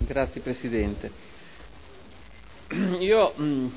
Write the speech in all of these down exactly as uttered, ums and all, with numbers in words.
Grazie Presidente. Io mh,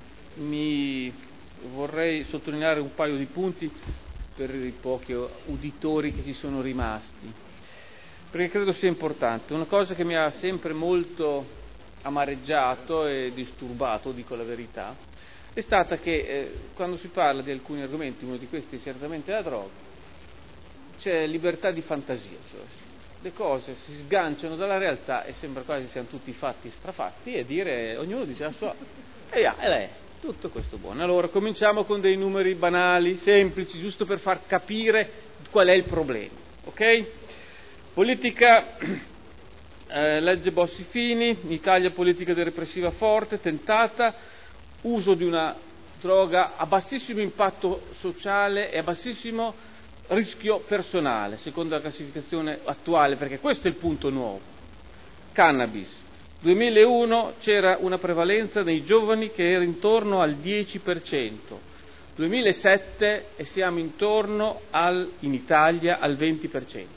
mi vorrei sottolineare un paio di punti per i pochi uditori che ci sono rimasti, perché credo sia importante. Una cosa che mi ha sempre molto amareggiato e disturbato, dico la verità, è stata che eh, quando si parla di alcuni argomenti, uno di questi è certamente la droga, c'è libertà di fantasia, cioè le cose si sganciano dalla realtà e sembra quasi siano tutti fatti strafatti e dire, ognuno dice la sua, e ah, è tutto questo buono. Allora cominciamo con dei numeri banali, semplici, giusto per far capire qual è il problema, ok? Politica, eh, legge Bossi-Fini, in Italia politica di repressiva forte, tentata, uso di una droga a bassissimo impatto sociale e a bassissimo rischio personale, secondo la classificazione attuale, perché questo è il punto nuovo. Cannabis. duemilauno c'era una prevalenza nei giovani che era intorno al dieci per cento, duemilasette e siamo intorno al, in Italia al venti per cento.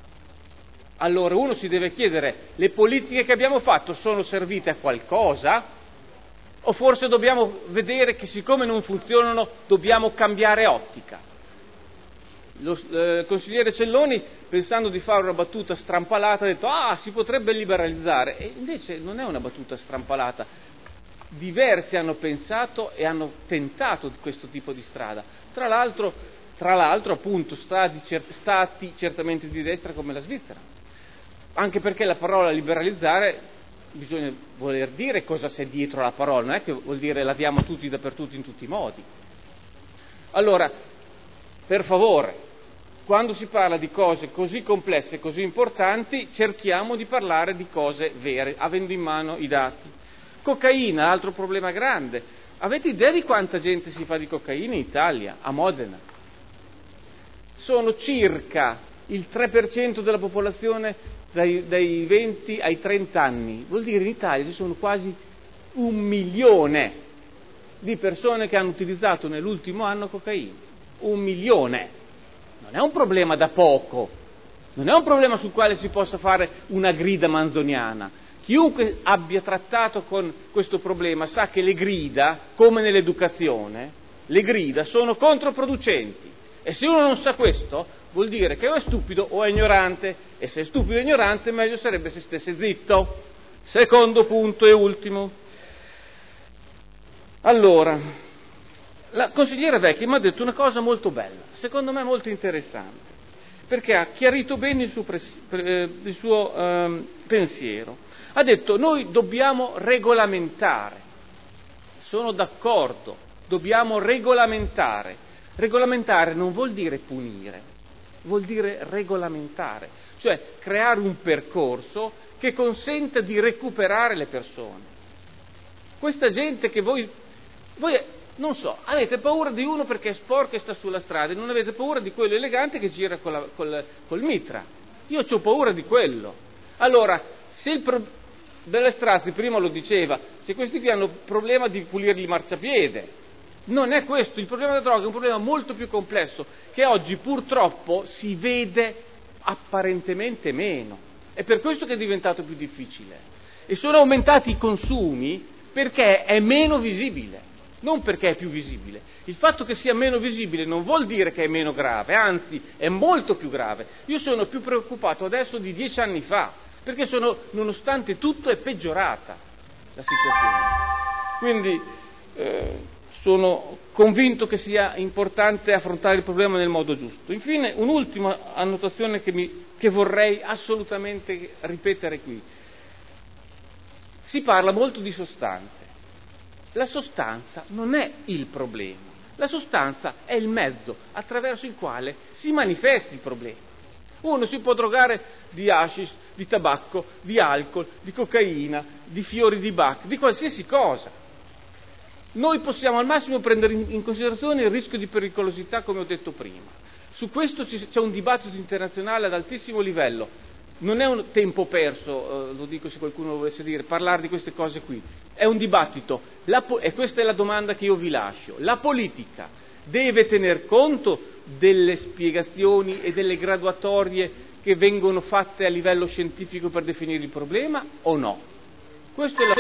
Allora uno si deve chiedere, le politiche che abbiamo fatto sono servite a qualcosa? O forse dobbiamo vedere che siccome non funzionano dobbiamo cambiare ottica? Lo eh, consigliere Celloni, pensando di fare una battuta strampalata, ha detto ah, si potrebbe liberalizzare, e invece non è una battuta strampalata. Diversi hanno pensato e hanno tentato questo tipo di strada, tra l'altro, tra l'altro appunto stati, cer- stati certamente di destra come la Svizzera, anche perché la parola liberalizzare bisogna voler dire cosa c'è dietro la parola, non è che vuol dire la diamo tutti dappertutto in tutti i modi. Allora, per favore, quando si parla di cose così complesse e così importanti, cerchiamo di parlare di cose vere, avendo in mano i dati. Cocaina, altro problema grande. Avete idea di quanta gente si fa di cocaina in Italia, a Modena? Sono circa il tre per cento della popolazione dai, dai venti ai trenta anni. Vuol dire in Italia ci sono quasi un milione di persone che hanno utilizzato nell'ultimo anno cocaina. Un milione. Non è un problema da poco, non è un problema sul quale si possa fare una grida manzoniana. Chiunque abbia trattato con questo problema sa che le grida, come nell'educazione, le grida sono controproducenti. E se uno non sa questo, vuol dire che o è stupido o è ignorante, e se è stupido e ignorante meglio sarebbe se stesse zitto. Secondo punto e ultimo. Allora, la consigliera Vecchi mi ha detto una cosa molto bella, secondo me molto interessante, perché ha chiarito bene il suo, pres- il suo um, pensiero. Ha detto noi dobbiamo regolamentare, sono d'accordo, dobbiamo regolamentare. Regolamentare non vuol dire punire, vuol dire regolamentare, cioè creare un percorso che consenta di recuperare le persone. Questa gente che voi... voi non so, avete paura di uno perché è sporco e sta sulla strada e non avete paura di quello elegante che gira con la, col, col mitra. Io ho paura di quello. Allora, se il pro... Delle Strazi prima lo diceva, se questi qui hanno problema di pulirgli il marciapiede, non è questo, il problema della droga è un problema molto più complesso che oggi purtroppo si vede apparentemente meno. È per questo che è diventato più difficile. E sono aumentati i consumi perché è meno visibile. Non perché è più visibile. Il fatto che sia meno visibile non vuol dire che è meno grave, anzi è molto più grave. Io sono più preoccupato adesso di dieci anni fa, perché sono, nonostante tutto è peggiorata la situazione. Quindi eh, sono convinto che sia importante affrontare il problema nel modo giusto. Infine un'ultima annotazione che, mi, che vorrei assolutamente ripetere qui. Si parla molto di sostanze. La sostanza non è il problema, la sostanza è il mezzo attraverso il quale si manifesta il problema. Uno si può drogare di hashish, di tabacco, di alcol, di cocaina, di fiori di Bach, di qualsiasi cosa. Noi possiamo al massimo prendere in considerazione il rischio di pericolosità, come ho detto prima. Su questo c'è un dibattito internazionale ad altissimo livello. Non è un tempo perso, eh, lo dico se qualcuno lo volesse dire, parlare di queste cose qui. È un dibattito, la po- e questa è la domanda che io vi lascio. La politica deve tener conto delle spiegazioni e delle graduatorie che vengono fatte a livello scientifico per definire il problema o no? Questo è